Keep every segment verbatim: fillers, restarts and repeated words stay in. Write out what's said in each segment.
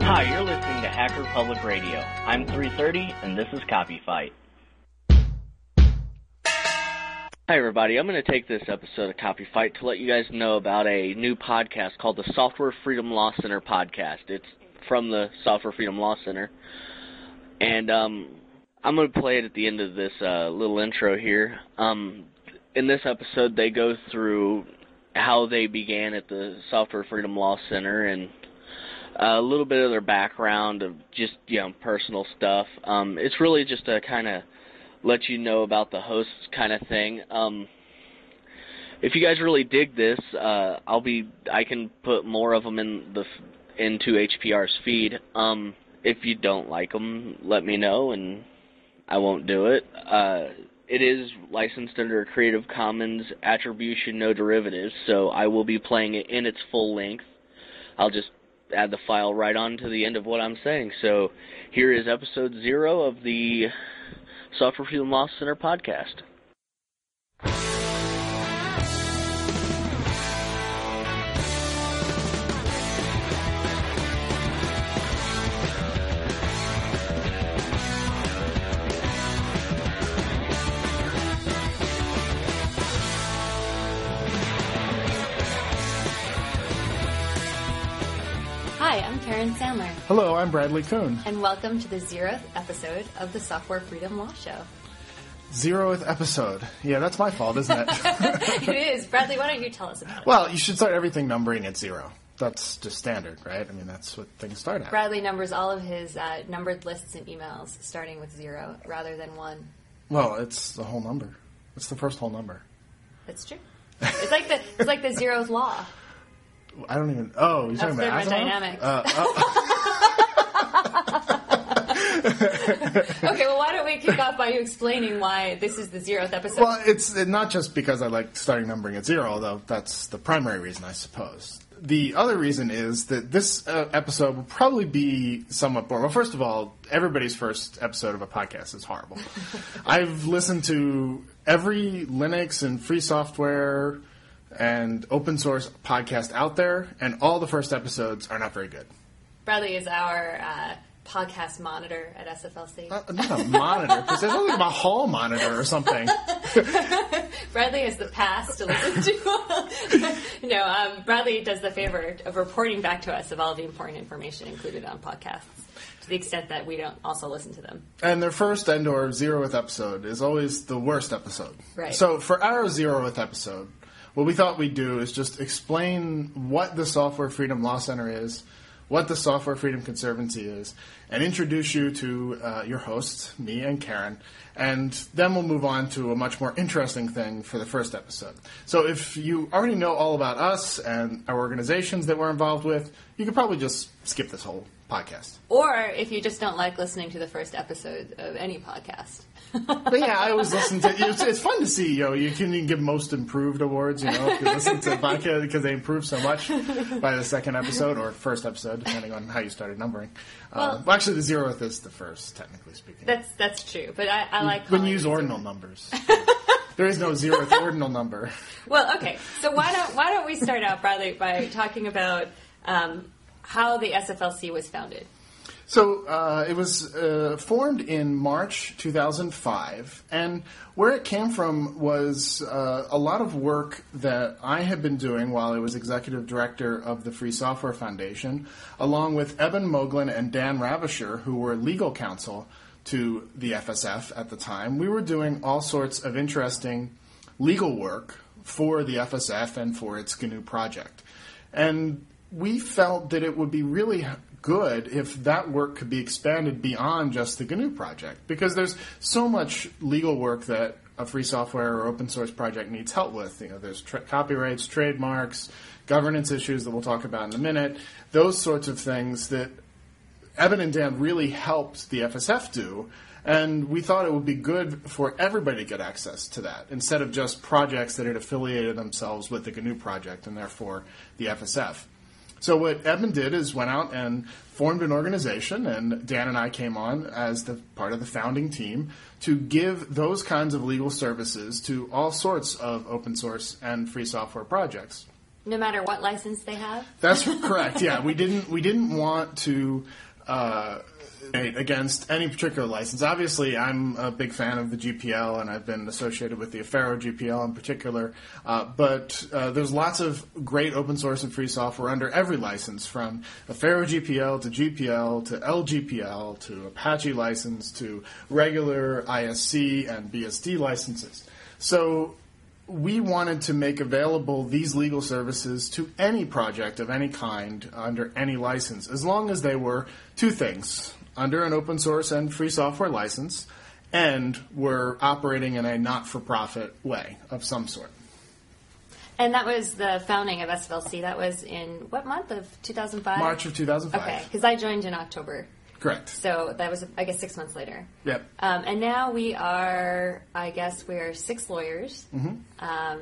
Hi, you're listening to Hacker Public Radio. I'm three thirty, and this is Copy Fight. Hi, everybody. I'm going to take this episode of Copy Fight to let you guys know about a new podcast called the Software Freedom Law Center podcast. It's from the Software Freedom Law Center. And um, I'm going to play it at the end of this uh, little intro here. Um, in this episode, they go through how they began at the Software Freedom Law Center and a little bit of their background of just, you know, personal stuff. Um, it's really just to kind of let you know about the hosts kind of thing. Um, if you guys really dig this, uh, I'll be, I can put more of them in the, into H P R's feed. Um, if you don't like them, let me know and I won't do it. Uh, it is licensed under Creative Commons Attribution No Derivatives, so I will be playing it in its full length. I'll just add the file right on to the end of what I'm saying. So here is episode zero of the Software Freedom Law Center podcast. Hi, I'm Karen Sandler. Hello, I'm Bradley Kuhn. And welcome to the zeroth episode of the Software Freedom Law Show. Zeroth episode. Yeah, that's my fault, isn't it? It is. Bradley, why don't you tell us about it? Well, you should start everything numbering at zero. That's just standard, right? I mean, that's what things start at. Bradley numbers all of his uh, numbered lists and emails starting with zero rather than one. Well, it's the whole number. It's the first whole number. That's true. It's like the it's like the zeroth law. I don't even... Oh, you're talking about Asimov? Thermodynamics. Uh, oh. Okay, well, why don't we kick off by you explaining why this is the zeroth episode? Well, it's not just because I like starting numbering at zero, although that's the primary reason, I suppose. The other reason is that this uh, episode will probably be somewhat boring. Well, first of all, everybody's first episode of a podcast is horrible. I've listened to every Linux and free software and open source podcast out there, and all the first episodes are not very good. Bradley is our uh, podcast monitor at S F L C. Uh, not a monitor, because there's something about hall monitor or something. Bradley has the pass to listen to. no, um, Bradley does the favor of reporting back to us of all the important information included on podcasts, to the extent that we don't also listen to them. And their first and or zeroth episode is always the worst episode. Right. So for our zeroth episode, what we thought we'd do is just explain what the Software Freedom Law Center is, what the Software Freedom Conservancy is, and introduce you to uh, your hosts, me and Karen, and then we'll move on to a much more interesting thing for the first episode. So if you already know all about us and our organizations that we're involved with, you could probably just skip this whole podcast. Or if you just don't like listening to the first episode of any podcast. But yeah, I always listen to it's, it's fun to see, you know, you can, you can give most improved awards, you know, if you listen to the podcast because they improve so much by the second episode or first episode, depending on how you started numbering. Well, uh, well actually, the zeroth is the first, technically speaking. That's that's true, but I, I like when you use ordinal numbers. There is no zeroth ordinal number. Well, okay, so why don't why don't we start out, Bradley, by talking about um, how the S F L C was founded? So uh, it was uh, formed in March two thousand five, and where it came from was uh, a lot of work that I had been doing while I was executive director of the Free Software Foundation, along with Eben Moglen and Dan Ravisher, who were legal counsel to the F S F at the time. We were doing all sorts of interesting legal work for the F S F and for its G N U project. And we felt that it would be really good if that work could be expanded beyond just the G N U project, because there's so much legal work that a free software or open source project needs help with. You know, there's tra- copyrights, trademarks, governance issues that we'll talk about in a minute, those sorts of things that Eben and Dan really helped the F S F do, and we thought it would be good for everybody to get access to that, instead of just projects that had affiliated themselves with the G N U project and therefore the F S F. So what Eben did is went out and formed an organization, and Dan and I came on as the part of the founding team to give those kinds of legal services to all sorts of open source and free software projects. No matter what license they have? That's correct. Yeah, we didn't we didn't want to uh, against any particular license. Obviously, I'm a big fan of the G P L, and I've been associated with the Affero G P L in particular. Uh, but uh, there's lots of great open source and free software under every license, from Affero G P L to G P L to L G P L to Apache license to regular I S C and B S D licenses. So we wanted to make available these legal services to any project of any kind under any license, as long as they were two things: under an open source and free software license, and were operating in a not-for-profit way of some sort. And that was the founding of S F L C. That was in what month of two thousand five? March of two thousand five. Okay, because I joined in October. Correct. So that was, I guess, six months later. Yep. Um, and now we are, I guess, we're six lawyers, Mm-hmm. um,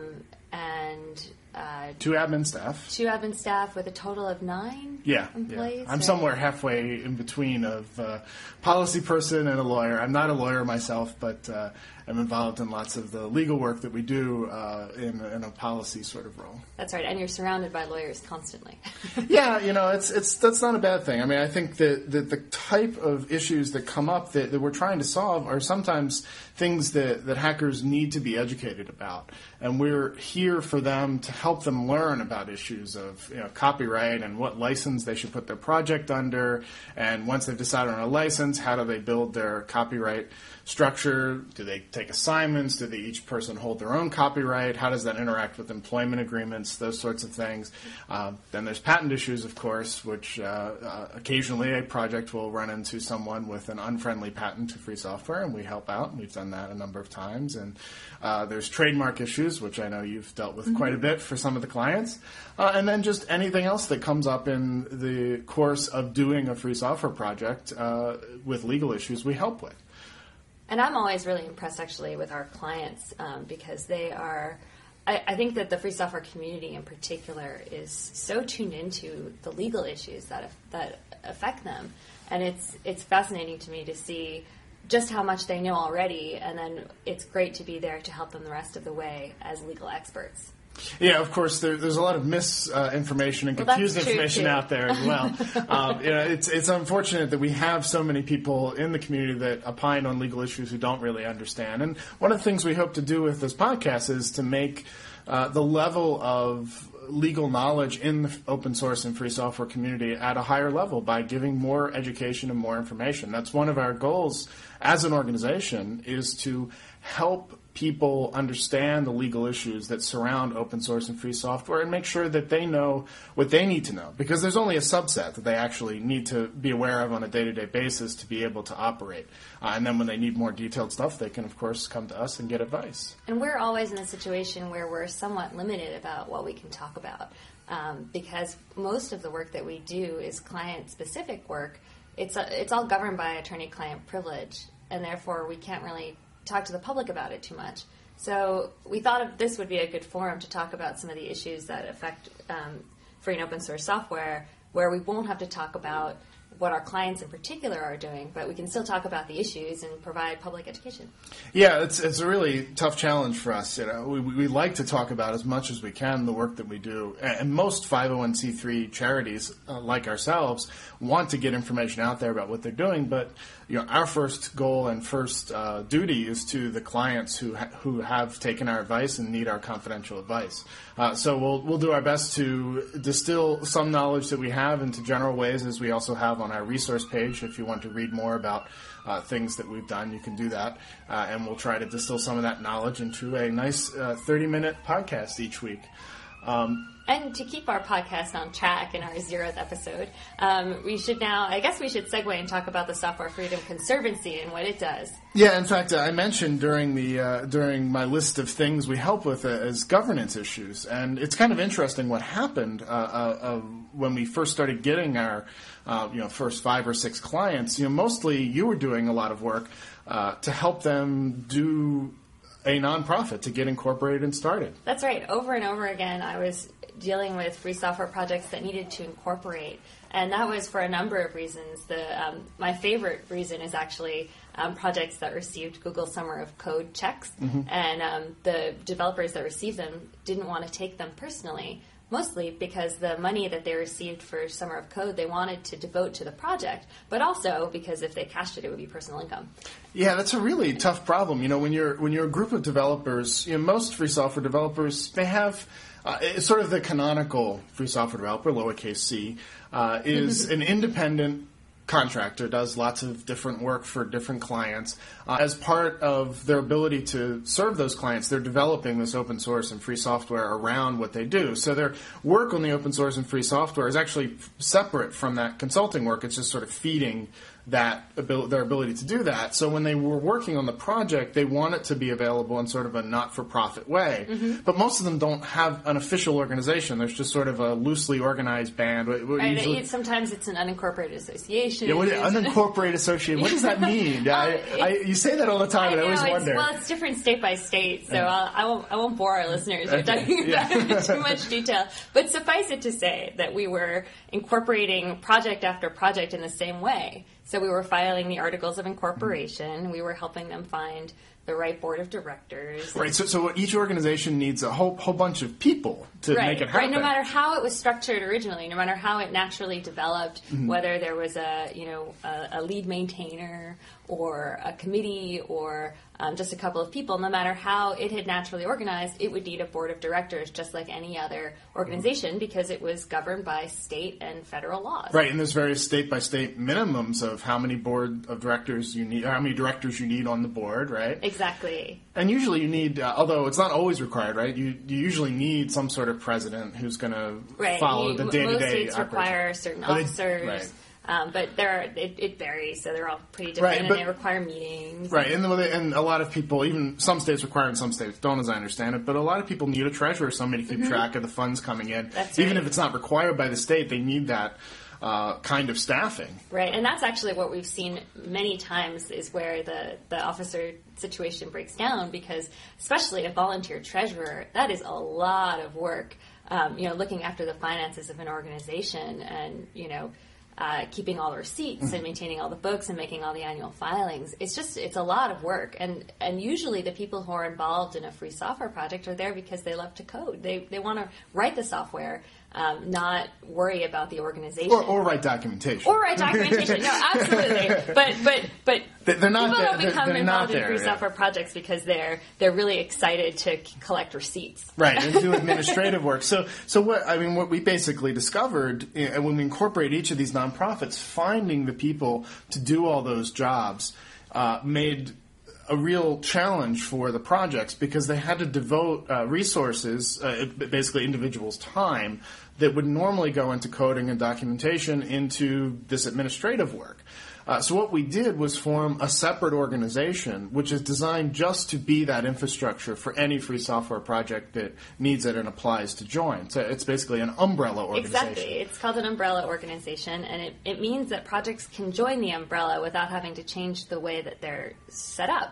and uh, Two admin staff. two admin staff with a total of nine Yeah, employees. yeah. I'm or- somewhere halfway in between of uh, policy person and a lawyer. I'm not a lawyer myself, but uh, I'm involved in lots of the legal work that we do uh, in, in a policy sort of role. That's right, and you're surrounded by lawyers constantly. Yeah, you know, it's it's that's not a bad thing. I mean, I think that, that the type of issues that come up that, that we're trying to solve are sometimes things that, that hackers need to be educated about. And we're here for them to help them learn about issues of, you know, copyright and what license they should put their project under. And once they've decided on a license, how do they build their copyright structure? Do they take assignments? Do they each person hold their own copyright? How does that interact with employment agreements? Those sorts of things. Uh, then there's patent issues, of course, which uh, uh, occasionally a project will run into someone with an unfriendly patent to free software, and we help out. And we've done that a number of times. And uh, there's trademark issues, which I know you've dealt with mm-hmm. quite a bit for some of the clients. Uh, and then just anything else that comes up in the course of doing a free software project uh, with legal issues, we help with. And I'm always really impressed, actually, with our clients um, because they are, I, I think that the free software community in particular is so tuned into the legal issues that that affect them. And it's it's fascinating to me to see just how much they know already, and then it's great to be there to help them the rest of the way as legal experts. Yeah, of course, there, there's a lot of misinformation uh, and well, confused that's information true, out there as well. um, you know, it's it's unfortunate that we have so many people in the community that opine on legal issues who don't really understand. And one of the things we hope to do with this podcast is to make uh, the level of legal knowledge in the open source and free software community at a higher level by giving more education and more information. That's one of our goals as an organization, is to help people understand the legal issues that surround open source and free software and make sure that they know what they need to know, because there's only a subset that they actually need to be aware of on a day-to-day basis to be able to operate. Uh, and then when they need more detailed stuff, they can, of course, come to us and get advice. And we're always in a situation where we're somewhat limited about what we can talk about um, because most of the work that we do is client-specific work. It's, a, it's all governed by attorney-client privilege, and therefore we can't really talk to the public about it too much. So we thought of this would be a good forum to talk about some of the issues that affect um, free and open source software, where we won't have to talk about what our clients in particular are doing, but we can still talk about the issues and provide public education. Yeah, it's it's a really tough challenge for us. You know, we we like to talk about as much as we can the work that we do, and most five oh one c three charities uh, like ourselves want to get information out there about what they're doing. But you know, our first goal and first uh, duty is to the clients who ha- who have taken our advice and need our confidential advice. Uh, so we'll we'll do our best to distill some knowledge that we have into general ways, as we also have on our resource page. If you want to read more about uh, things that we've done, you can do that. Uh, and we'll try to distill some of that knowledge into a nice uh, thirty-minute podcast each week. Um, And to keep our podcast on track in our zeroth episode, um, we should now, I guess we should segue and talk about the Software Freedom Conservancy and what it does. Yeah, in fact, I mentioned during the uh, during my list of things we help with uh, as governance issues, and it's kind of interesting what happened uh, uh, uh, when we first started getting our uh, you know first five or six clients. You know, mostly you were doing a lot of work uh, to help them do a nonprofit to get incorporated and started. That's right. Over and over again, I was dealing with free software projects that needed to incorporate, and that was for a number of reasons. The um, my favorite reason is actually um, projects that received Google Summer of Code checks, mm-hmm. and um, the developers that received them didn't want to take them personally, mostly because the money that they received for Summer of Code they wanted to devote to the project, but also because if they cashed it, it would be personal income. Yeah, that's a really tough problem. You know, when you're when you're a group of developers, you know, most free software developers, they have uh, it's sort of the canonical free software developer, lowercase c, uh, is an independent contractor, does lots of different work for different clients. Uh, as part of their ability to serve those clients, they're developing this open source and free software around what they do. So their work on the open source and free software is actually separate from that consulting work. It's just sort of feeding that ability, their ability to do that. So when they were working on the project, they want it to be available in sort of a not-for-profit way. Mm-hmm. But most of them don't have an official organization. There's just sort of a loosely organized band. Right, usually, it, sometimes it's an unincorporated association. Yeah, what, unincorporated association. What does that mean? I, I, you say that all the time, I and know, I always it's, wonder. Well, it's different state by state, so I'll, I won't. I won't bore our listeners with Okay. talking Yeah. about it in too much detail. But suffice it to say that we were incorporating project after project in the same way. So we were filing the articles of incorporation. We were helping them find the right board of directors. Right. So, so each organization needs a whole whole bunch of people to right, make it happen. Right. No matter how it was structured originally, no matter how it naturally developed, mm-hmm. whether there was a you know a, a lead maintainer or a committee or um, just a couple of people, no matter how it had naturally organized, it would need a board of directors just like any other organization mm-hmm. because it was governed by state and federal laws. Right, and there's various state-by-state minimums of how many board of directors you need, or how many directors you need on the board, right? Exactly. And usually you need, uh, although it's not always required, right? You you usually need some sort of president who's going to right. follow you, the day-to-day Most states operation. require certain oh, they, officers. Right. Um, but there are, it, it varies, so they're all pretty different, right, but, and they require meetings. Right, and, and a lot of people, even some states require and some states don't, as I understand it, but a lot of people need a treasurer, somebody to keep mm-hmm. track of the funds coming in. That's even right. if it's not required by the state, they need that uh, kind of staffing. Right, and that's actually what we've seen many times is where the, the officer situation breaks down, because especially a volunteer treasurer, that is a lot of work, um, you know, looking after the finances of an organization and, you know, Uh, keeping all the receipts and maintaining all the books and making all the annual filings. It's just, it's a lot of work. And and usually the people who are involved in a free software project are there because they love to code. They they want to write the software, um, not worry about the organization. Or, or write documentation. Or write documentation. No, absolutely. But but but they're not people there, don't become they're, they're involved not in free there, yeah. software projects because they're they're really excited to c- collect receipts. Right, and do administrative work. So, so what I mean, what we basically discovered uh, when we incorporate each of these nonprofits, finding the people to do all those jobs uh, made a real challenge for the projects because they had to devote uh, resources, uh, basically individuals' time, that would normally go into coding and documentation into this administrative work. Uh, so what we did was form a separate organization, which is designed just to be that infrastructure for any free software project that needs it and applies to join. So it's basically an umbrella organization. Exactly. It's called an umbrella organization, and it, it means that projects can join the umbrella without having to change the way that they're set up.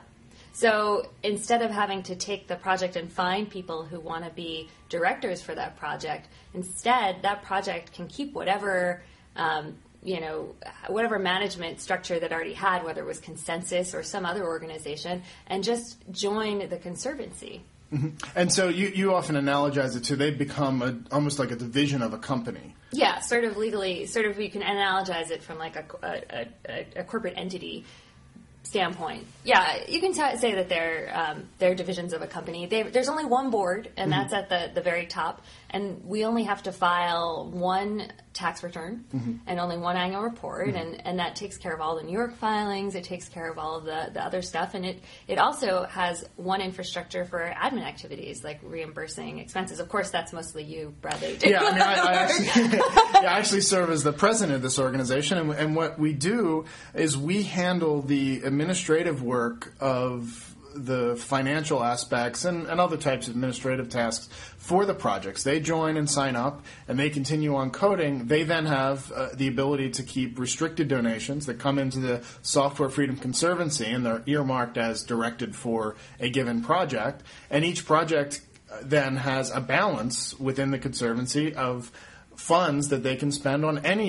So instead of having to take the project and find people who want to be directors for that project, instead that project can keep whatever um, you know, whatever management structure that already had, whether it was Consensus or some other organization, and just join the Conservancy. Mm-hmm. And so you, you often analogize it to they become a, almost like a division of a company. Yeah, sort of legally, sort of you can analogize it from like a, a, a, a corporate entity standpoint. Yeah, you can t- say that they're um, they're divisions of a company. They, there's only one board, and mm-hmm. that's at the, the very top. And we only have to file one tax return mm-hmm. and only one annual report, mm-hmm. and, and that takes care of all the New York filings. It takes care of all of the, the other stuff, and it, it also has one infrastructure for admin activities like reimbursing expenses. Of course, that's mostly you, Bradley. Yeah, I mean, I, I, actually, yeah, I actually serve as the president of this organization, and, and what we do is we handle the administrative work of the financial aspects and, and other types of administrative tasks for the projects. They join and sign up, and they continue on coding. They then have uh, the ability to keep restricted donations that come into the Software Freedom Conservancy, and they're earmarked as directed for a given project. And each project then has a balance within the Conservancy of funds that they can spend on any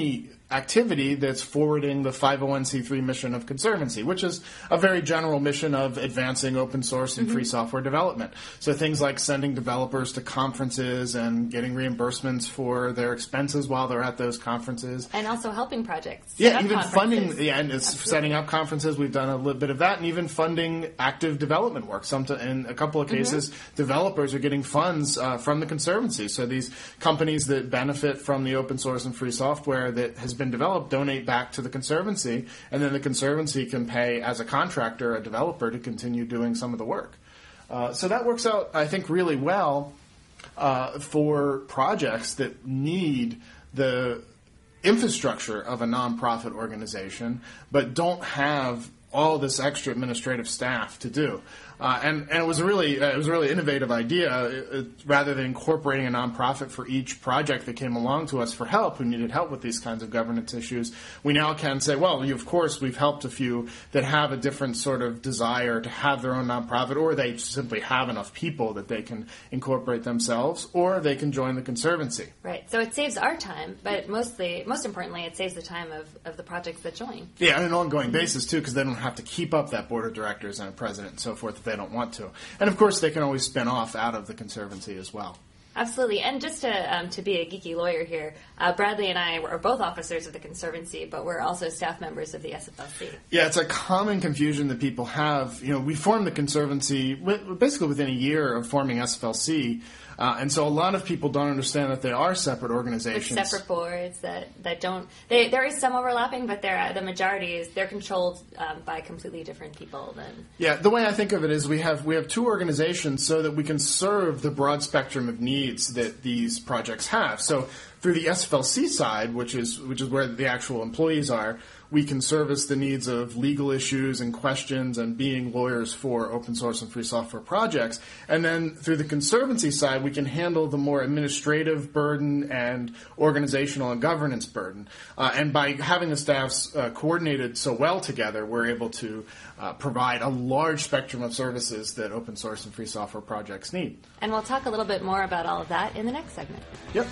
activity that's forwarding the five oh one c three mission of Conservancy, which is a very general mission of advancing open source and mm-hmm. free software development. So things like sending developers to conferences and getting reimbursements for their expenses while they're at those conferences. And also helping projects. Yeah, even funding, yeah, and it's setting up conferences. We've done a little bit of that, and even funding active development work. Some to, in a couple of cases, mm-hmm. developers are getting funds uh, from the Conservancy. So these companies that benefit from the open source and free software that has been developed donate back to the Conservancy, and then the Conservancy can pay, as a contractor, a developer to continue doing some of the work. Uh, so that works out, I think, really well uh, for projects that need the infrastructure of a nonprofit organization, but don't have all this extra administrative staff to do. Uh, and, and it was a really uh, it was a really innovative idea. It, it, rather than incorporating a nonprofit for each project that came along to us for help, who needed help with these kinds of governance issues, we now can say, well, you, of course, we've helped a few that have a different sort of desire to have their own nonprofit, or they simply have enough people that they can incorporate themselves, or they can join the Conservancy. Right. So it saves our time, but mostly, most importantly, it saves the time of, of the projects that join. Yeah, on an ongoing mm-hmm. basis, too, because they don't have to keep up that board of directors and a president and so forth if they don't want to. And, of course, they can always spin off out of the Conservancy as well. Absolutely. And just to um, to be a geeky lawyer here, uh, Bradley and I are both officers of the Conservancy, but we're also staff members of the S F L C. Yeah, it's a common confusion that people have. You know, we formed the Conservancy basically within a year of forming S F L C. Uh, and so a lot of people don't understand that they are separate organizations. With separate boards that, that don't... They, there is some overlapping, but the majority is they're controlled um, by completely different people than... Yeah, the way I think of it is we have we have two organizations so that we can serve the broad spectrum of needs that these projects have. So through the S F L C side, which is which is where the actual employees are, we can service the needs of legal issues and questions and being lawyers for open source and free software projects. And then through the Conservancy side, we can handle the more administrative burden and organizational and governance burden. Uh, and by having the staffs uh, coordinated so well together, we're able to uh, provide a large spectrum of services that open source and free software projects need. And we'll talk a little bit more about all of that in the next segment. Yep.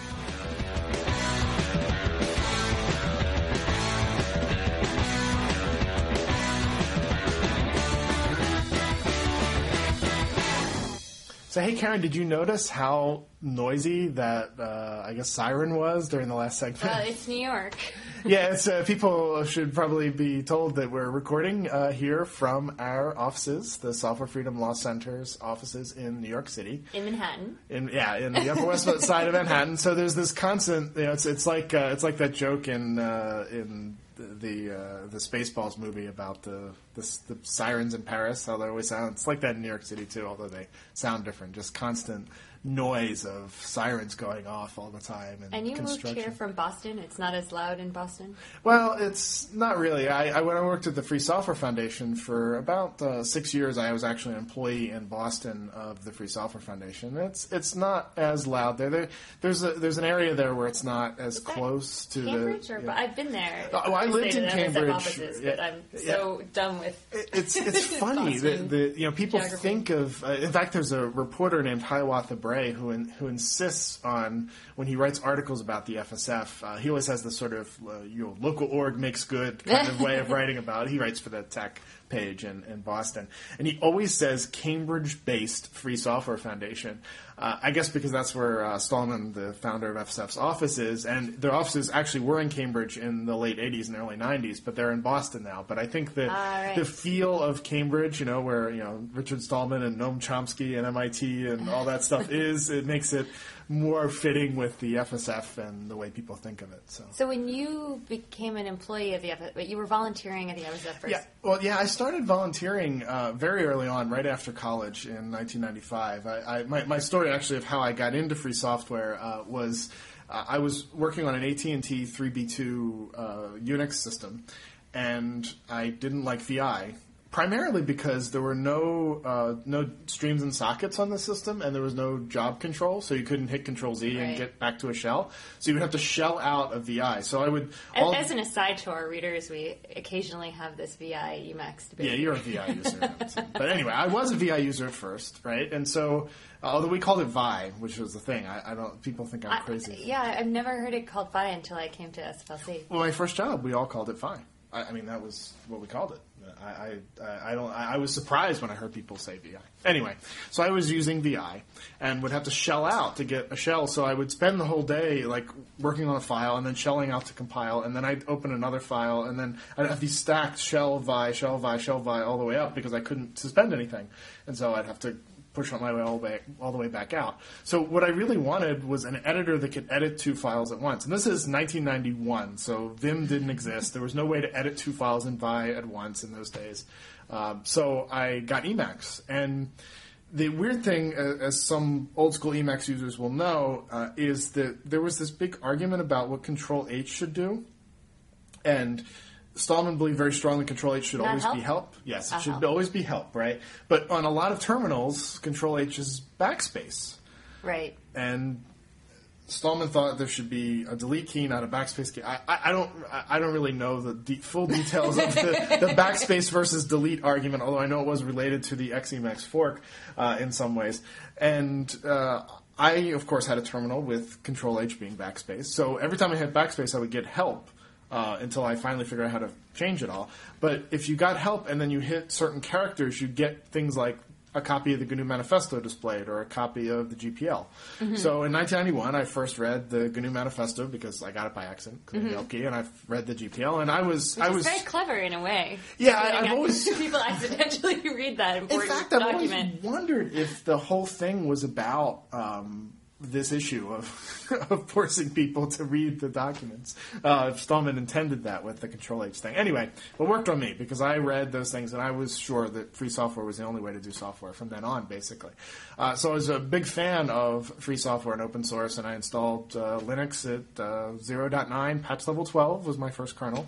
So, hey, Karen, did you notice how noisy that, uh, I guess, siren was during the last segment? Well, it's New York. Yeah, it's, uh, people should probably be told that we're recording uh, here from our offices, the Software Freedom Law Center's offices in New York City. In Manhattan. In Yeah, in the Upper West side of Manhattan. So there's this constant, you know, it's it's like uh, it's like that joke in uh, in the uh, the Spaceballs movie about the, the the sirens in Paris, how they always sound. It's like that in New York City too, although they sound different. Just constant noise of sirens going off all the time. And, and you moved here from Boston. It's not as loud in Boston? Well, it's not really. I, I when I worked at the Free Software Foundation for about uh, six years, I was actually an employee in Boston of the Free Software Foundation. It's it's not as loud there. there there's a there's an area there where it's not as close to Cambridge the. Or, Yeah. I've been there. Uh, well, I lived in Cambridge. Offices, but yeah, I'm so yeah. done with. It's it's funny that the you know people geography. think of. Uh, in fact, there's a reporter named Hiawatha Bray who in, who insists on when he writes articles about the F S F. Uh, he always has this sort of uh, you know local org makes good kind of way of writing about it. He writes for the tech page in, in Boston, and he always says Cambridge-based Free Software Foundation. Uh, I guess because that's where uh, Stallman, the founder of F S F's office is, and their offices actually were in Cambridge in the late eighties and early nineties, but they're in Boston now. But I think the right. the feel of Cambridge, you know, where you know Richard Stallman and Noam Chomsky and M I T and all that stuff is, it makes it more fitting with the F S F and the way people think of it. So, so when you became an employee of the F S F, but you were volunteering at the F S F first. Yeah, well, yeah, I started volunteering uh, very early on, right after college in nineteen ninety-five. I, I my, my story actually of how I got into free software uh, was uh, I was working on an A T and T three B two uh, Unix system, and I didn't like V I primarily because there were no uh, no streams and sockets on the system, and there was no job control, so you couldn't hit Control Z right. and get back to a shell. So you would have to shell out a V I. So I would... All As an aside to our readers, we occasionally have this V I Emacs debate. Yeah, you're a V I user. But anyway, I was a V I user at first, right? And so, uh, although we called it V I, which was the thing, I, I don't. People think I'm I, crazy. Yeah, I've never heard it called V I until I came to S F L C. Well, my first job, we all called it V I. I, I mean, that was what we called it. I, I, I don't. I was surprised when I heard people say V I. Anyway, so I was using V I and would have to shell out to get a shell. So I would spend the whole day like working on a file and then shelling out to compile, and then I'd open another file, and then I'd have these stacked shell V I, shell V I, shell V I all the way up because I couldn't suspend anything, and so I'd have to push on my way all the way all the way back out. So what I really wanted was an editor that could edit two files at once. And this is nineteen ninety-one, so Vim didn't exist. There was no way to edit two files in V I at once in those days. Um, so I got Emacs. And the weird thing, uh, as some old school Emacs users will know, uh, is that there was this big argument about what Control H should do. And Stallman believed very strongly Control H should Not always help? be help. Yes, it Not should help. always be help, right? But on a lot of terminals, Control H is backspace. Right. And Stallman thought there should be a delete key, not a backspace key. I, I, I don't I don't really know the de- full details of the, the backspace versus delete argument, although I know it was related to the X Emacs fork uh, in some ways. And uh, I, of course, had a terminal with Control H being backspace. So every time I hit backspace, I would get help. Uh, until I finally figured out how to change it all. But if you got help and then you hit certain characters, you get things like a copy of the G N U Manifesto displayed or a copy of the G P L. Mm-hmm. So in nineteen ninety-one, I first read the G N U Manifesto because I got it by accident, because mm-hmm. key, and I read the G P L, and I was... Which I is was very clever in a way. Yeah, I, I've always... People accidentally read that important in fact, I've document. always wondered if the whole thing was about... Um, this issue of of forcing people to read the documents. Uh, if Stallman intended that with the Control H thing. Anyway, it worked on me because I read those things and I was sure that free software was the only way to do software from then on, basically. Uh, so I was a big fan of free software and open source, and I installed uh, Linux at uh, zero point nine, patch level twelve was my first kernel.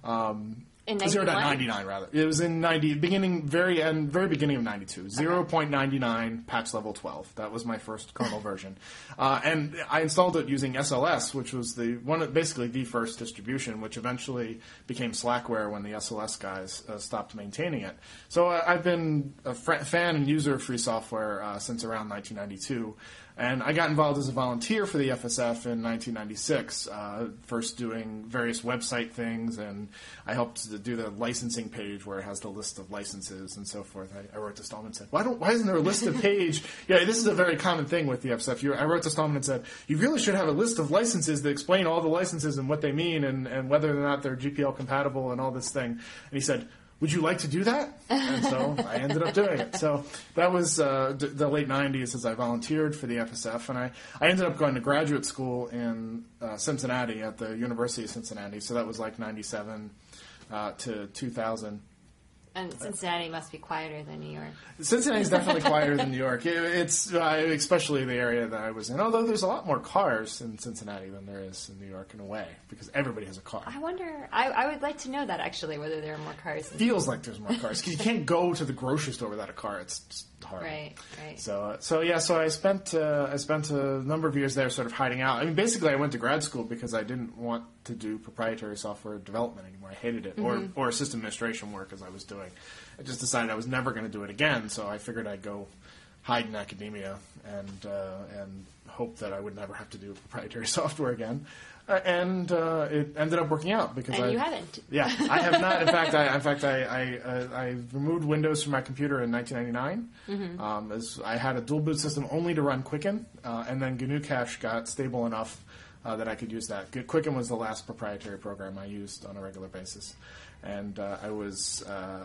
Um, In zero point ninety-nine, rather. It was in ninety, beginning, very end, very beginning of ninety-two. zero point ninety-nine, patch level twelve. That was my first kernel version. Uh, and I installed it using S L S, which was the one, basically the first distribution, which eventually became Slackware when the S L S guys uh, stopped maintaining it. So uh, I've been a fr- fan and user of free software uh, since around nineteen ninety-two. And I got involved as a volunteer for the F S F in nineteen ninety-six, uh, first doing various website things, and I helped to do the licensing page where it has the list of licenses and so forth. I, I wrote to Stallman and said, why, don't, why isn't there a list of page? Yeah, this is a very common thing with the F S F. You, I wrote to Stallman and said, you really should have a list of licenses that explain all the licenses and what they mean and, and whether or not they're G P L compatible and all this thing. And he said, would you like to do that? And so I ended up doing it. So that was uh, d- the late nineties as I volunteered for the F S F. And I, I ended up going to graduate school in uh, Cincinnati at the University of Cincinnati. So that was like ninety-seven uh, to two thousand. And Cincinnati must be quieter than New York. Cincinnati's definitely quieter than New York. It, it's uh, especially the area that I was in. Although there's a lot more cars in Cincinnati than there is in New York in a way, because everybody has a car. I wonder. I, I would like to know that actually, whether there are more cars. It feels like there's more cars because you can't go to the grocery store without a car. It's just hard. Right. Right. So, uh, so yeah. So I spent uh, I spent a number of years there, sort of hiding out. I mean, basically, I went to grad school because I didn't want to do proprietary software development anymore. I hated it, mm-hmm. or or system administration work as I was doing. I just decided I was never going to do it again, so I figured I'd go hide in academia and uh, and hope that I would never have to do proprietary software again. Uh, and uh, it ended up working out because and I you haven't. Yeah, I have not. In fact, I in fact I I, uh, I removed Windows from my computer in nineteen ninety-nine. Mm-hmm. Um, as I had a dual boot system only to run Quicken, uh, and then G N U Cache got stable enough uh, that I could use that. Quicken was the last proprietary program I used on a regular basis, and uh, I was. Uh,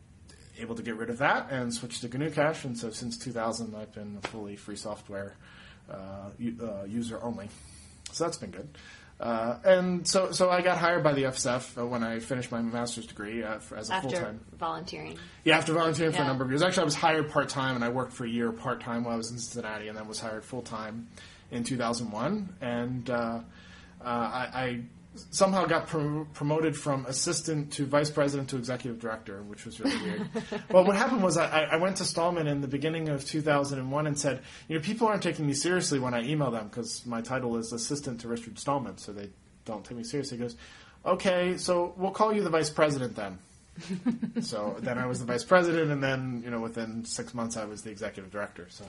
able to get rid of that and switch to G N U Cache, and so since two thousand I've been fully free software uh, u- uh, user only. So that's been good. Uh, and so so I got hired by the F S F uh, when I finished my master's degree uh, for, as a after full-time. volunteering. Yeah, after volunteering yeah. for a number of years. Actually, I was hired part-time, and I worked for a year part-time while I was in Cincinnati, and then was hired full-time in two thousand one. And uh, uh, I... I somehow got pro- promoted from assistant to vice president to executive director, which was really weird. Well, what happened was I, I went to Stallman in the beginning of two thousand one and said, you know, people aren't taking me seriously when I email them because my title is assistant to Richard Stallman, so they don't take me seriously. He goes, okay, so we'll call you the vice president then. So then I was the vice president, and then, you know, within six months I was the executive director. So,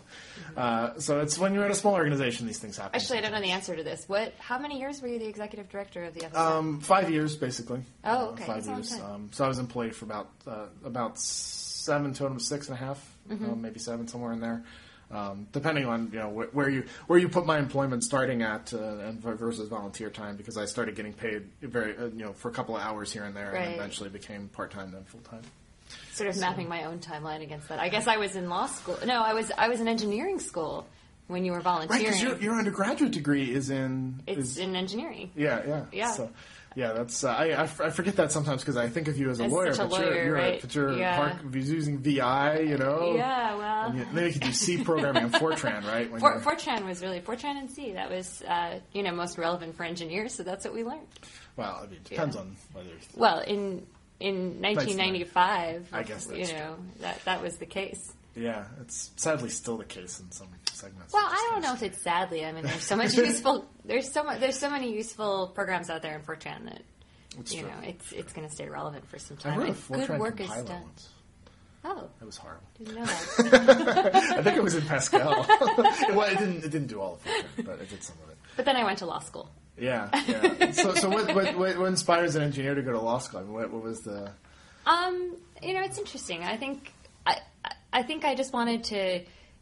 uh, so it's when you're at a small organization, these things happen. Actually, I don't know the answer to this. What? How many years were you the executive director of the F S A? Um, five years, basically. Oh, okay. Uh, five That's a years. long time. Um, so I was employed for about uh, about seven, total six and a half, Mm-hmm. uh, maybe seven, somewhere in there. Um, depending on, you know, wh- where you where you put my employment starting at, uh, and versus volunteer time, because I started getting paid very uh, you know for a couple of hours here and there, Right. and eventually became part time then full time. Sort of mapping my own timeline against that. I guess I was in law school. No, I was I was in engineering school when you were Right, volunteering. because your, your undergraduate degree is in it's is, in engineering. yeah yeah Yeah. So, yeah, that's uh, I, I f- I forget that sometimes because I think of you as a As lawyer, such a but you're lawyer, you're, right? a, but you're Yeah. Park, using V I, you know. Yeah, well, And you, then you could do C programming on Fortran, right? When For, you're- Fortran was really Fortran and C. That was uh, you know most relevant for engineers, so that's what we learned. well, I mean, it depends Yeah. on whether. Well, in in nineteen ninety-five, I guess you that's know that that was the case. Yeah, it's sadly still the case in some segments. Well, I don't know if it's sadly. I mean, there's so much useful. There's so much. There's so many useful programs out there in Fortran that It's you true. know it's it's going to stay relevant for some I time. wrote a If good Fortran work is compiler done. once. Oh, It was horrible. didn't know that. I think it was in Pascal. Well, it didn't. It didn't do all of Fortran, but it did some of it. But then I went to law school. Yeah, yeah. So, so what, what, what, what inspires an engineer to go to law school? I mean, what, what was the? Um, you know, it's interesting. I think I I think I just wanted to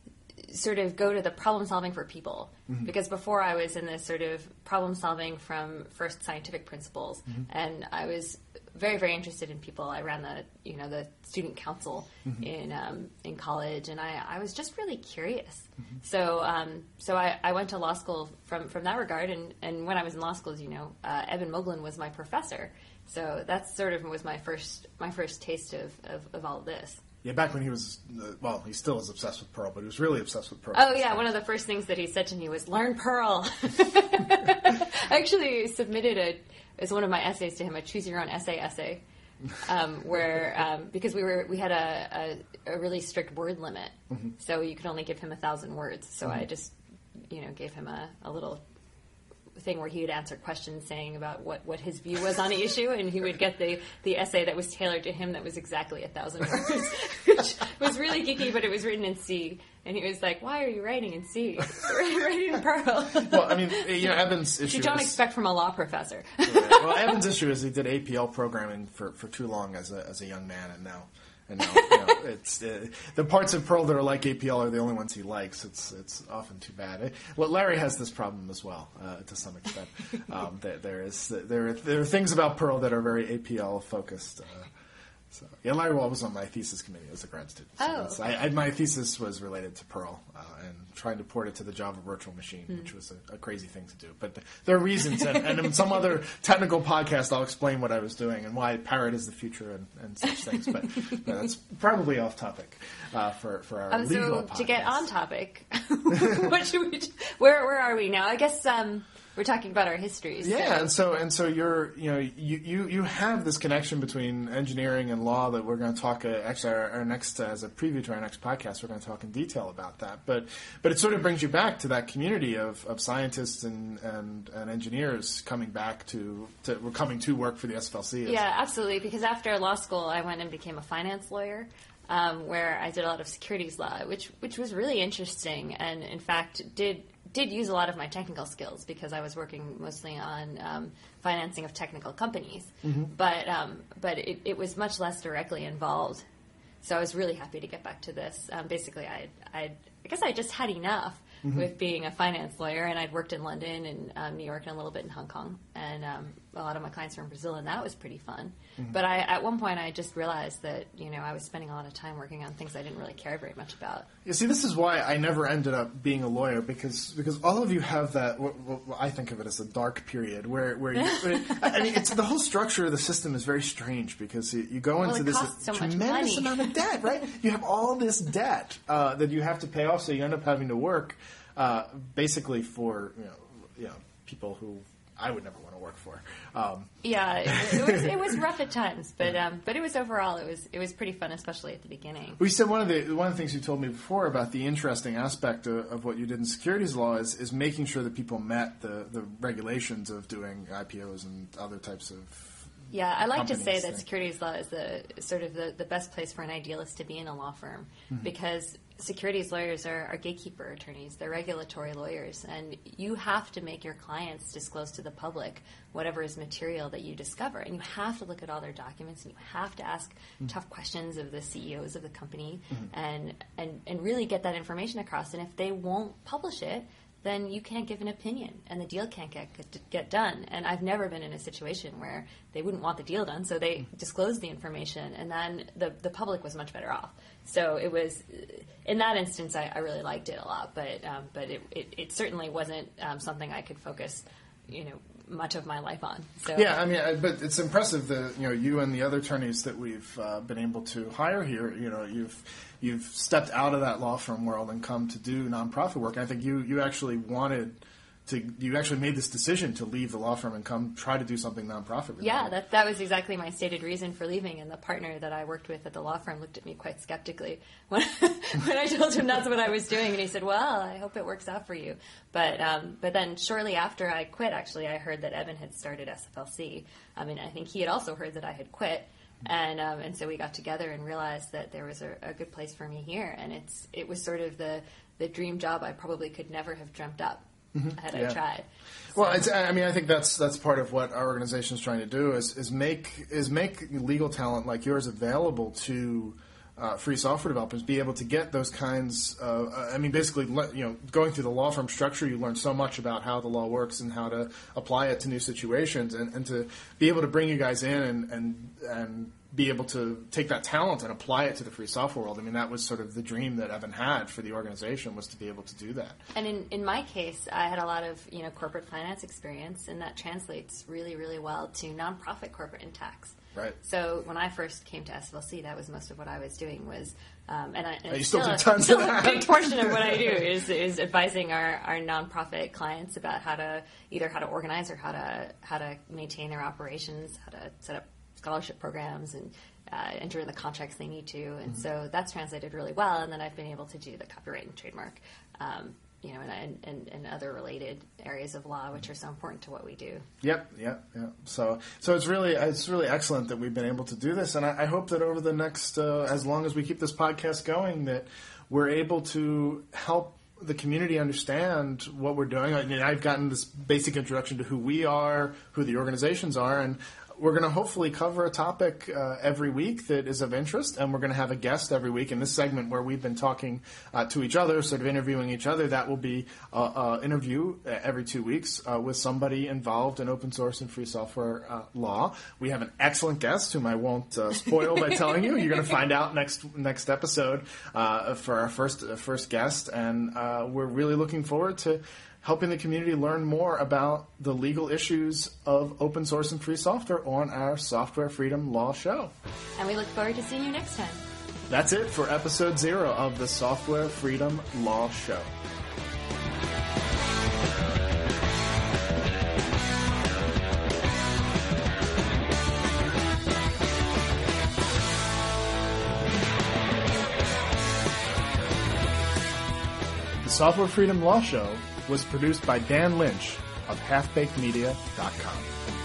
sort of go to the problem solving for people because before I was in this sort of problem solving from first scientific principles, and I was very very interested in people. I ran the you know the student council in um, in college, and I, I was just really curious. So um, so I, I went to law school from, from that regard, and, and when I was in law school, as you know, uh, Eben Moglen was my professor. So that's sort of was my first my first taste of, of, of all of this. Yeah, back when he was, uh, well, he still is obsessed with Perl, but he was really obsessed with Perl. Oh yeah, one of the first things that he said to me was learn Perl. I actually submitted a as one of my essays to him a choose your own essay essay, um, where um, because we were we had a, a, a really strict word limit, mm-hmm. so you could only give him a thousand words. So mm-hmm. I just you know gave him a, a little thing where he would answer questions saying about what, what his view was on the issue, and he would get the, the essay that was tailored to him that was exactly a thousand words, which was really geeky, but it was written in C. And he was like, why are you writing in C? Writing in Perl. Well, I mean, you know, Eben's issue you don't is, expect from a law professor. Right. Well, Eben's issue is he did A P L programming for, for too long as a, as a young man, and now... And now, you know, it's uh, the parts of Perl that are like A P L are the only ones he likes. It's it's often too bad. It, well, Larry has this problem as well, uh, to some extent. Um, there, there is there are, there are things about Perl that are very A P L focused. Uh, so yeah, Larry Wall was on my thesis committee as a grad student. So oh, I, I, my thesis was related to Perl uh, and trying to port it to the Java virtual machine, mm. which was a, a crazy thing to do. But the, there are reasons, and, and in some other technical podcast, I'll explain what I was doing and why Parrot is the future and, and such things. But, but that's probably off topic uh, for for our um, legal so podcast. To get on topic, what should we? Where where are we now? I guess. Um, We're talking about our histories. Yeah, so. and so and so you're you know you, you, you have this connection between engineering and law that we're going to talk. Uh, actually, our, our next uh, as a preview to our next podcast, we're going to talk in detail about that. But but it sort of brings you back to that community of, of scientists and, and, and engineers coming back to, to we're coming to work for the S F L C. Yeah, absolutely. Because after law school, I went and became a finance lawyer. Um, where I did a lot of securities law, which which was really interesting, and in fact did did use a lot of my technical skills because I was working mostly on um, financing of technical companies. Mm-hmm. But um, but it, it was much less directly involved. So I was really happy to get back to this. Um, basically, I I I guess I just had enough mm-hmm. with being a finance lawyer, and I'd worked in London and um, New York and a little bit in Hong Kong, and um, a lot of my clients were in Brazil, and that was pretty fun. Mm-hmm. But I, at one point, I just realized that you know I was spending a lot of time working on things I didn't really care very much about. You see, this is why I never ended up being a lawyer because because all of you have that. What, what I think of it as a dark period where where you, I mean, it's the whole structure of the system is very strange because you, you go into well, it this costs so tremendous amount of debt, right? You have all this debt uh, that you have to pay off, so you end up having to work uh, basically for you know you know people who I would never want to work for. Um, yeah, it, it was it was rough at times, but um, but it was overall it was it was pretty fun, especially at the beginning. We said one of the one of the things you told me before about the interesting aspect of, of what you did in securities law is, is making sure that people met the, the regulations of doing I P Os and other types of. Yeah, I like to say that thing. securities law is the sort of the, the best place for an idealist to be in a law firm mm-hmm. because securities lawyers are, are gatekeeper attorneys. They're regulatory lawyers, and you have to make your clients disclose to the public whatever is material that you discover. And you have to look at all their documents, and you have to ask mm-hmm. tough questions of the C E Os of the company mm-hmm. and, and, and really get that information across. And if they won't publish it, then you can't give an opinion, and the deal can't get get done. And I've never been in a situation where they wouldn't want the deal done, so they disclosed the information, and then the the public was much better off. So it was, in that instance, I, I really liked it a lot, but um, but it, it, it certainly wasn't um, something I could focus, you know, much of my life on. So yeah, I mean, I, but it's impressive that you know you and the other attorneys that we've uh, been able to hire here. You know, you've you've stepped out of that law firm world and come to do nonprofit work. I think you you actually wanted to. You actually made this decision to leave the law firm and come try to do something nonprofit related. Yeah, that that was exactly my stated reason for leaving. And the partner that I worked with at the law firm looked at me quite skeptically when when I told him that's what I was doing, and he said, "Well, I hope it works out for you." But um, but then shortly after I quit, actually, I heard that Evan had started S F L C. I mean, I think he had also heard that I had quit. And um, and so we got together and realized that there was a, a good place for me here, and it's it was sort of the, the dream job I probably could never have dreamt up mm-hmm. had yeah. I tried. So. Well, it's, I mean, I think that's that's part of what our organization is trying to do is is make is make legal talent like yours available to uh, free software developers, be able to get those kinds of, uh, I mean, basically, you know, going through the law firm structure, you learn so much about how the law works and how to apply it to new situations, and, and to be able to bring you guys in and, and, and be able to take that talent and apply it to the free software world. I mean, that was sort of the dream that Evan had for the organization, was to be able to do that. And in, in my case, I had a lot of, you know, corporate finance experience, and that translates really, really well to nonprofit corporate and tax. Right. So when I first came to S F L C, that was most of what I was doing was, um, and, I, and you it's still, still, do tons a, still of that. a big portion of what I do is is advising our, our nonprofit clients about how to either how to organize or how to how to maintain their operations, how to set up scholarship programs and uh, enter the contracts they need to, and mm-hmm. so that's translated really well. And then I've been able to do the copyright and trademark. Um, You know, and, and, and other related areas of law, which are so important to what we do. Yep, yep, yep. So, so it's really it's really excellent that we've been able to do this, and I, I hope that over the next, uh, as long as we keep this podcast going, that we're able to help the community understand what we're doing. I mean, I've gotten this basic introduction to who we are, who the organizations are, and we're going to hopefully cover a topic uh, every week that is of interest, and we're going to have a guest every week. In this segment where we've been talking uh, to each other, sort of interviewing each other, that will be an uh, uh, interview every two weeks uh, with somebody involved in open source and free software uh, law. We have an excellent guest whom I won't uh, spoil by telling you. You're going to find out next next episode uh, for our first uh, first guest, and uh, we're really looking forward to helping the community learn more about the legal issues of open source and free software on our Software Freedom Law Show. And we look forward to seeing you next time. That's it for episode zero of the Software Freedom Law Show. The Software Freedom Law Show was produced by Dan Lynch of half baked media dot com.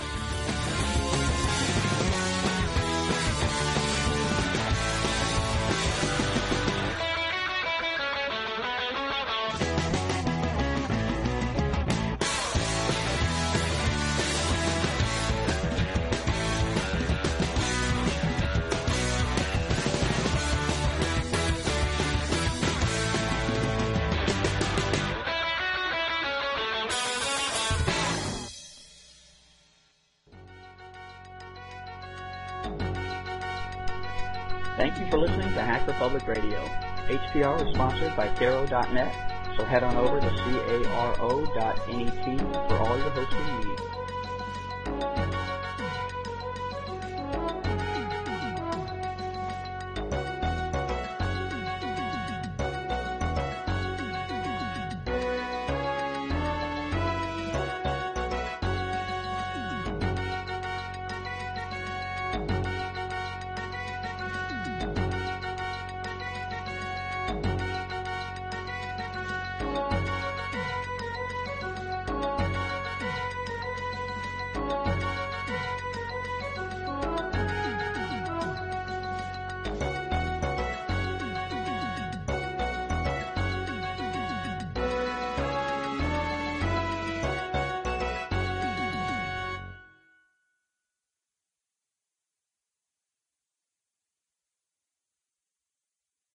Thank you for listening to Hacker Public Radio. H P R is sponsored by Caro dot net, so head on over to caro dot net for all your hosting needs.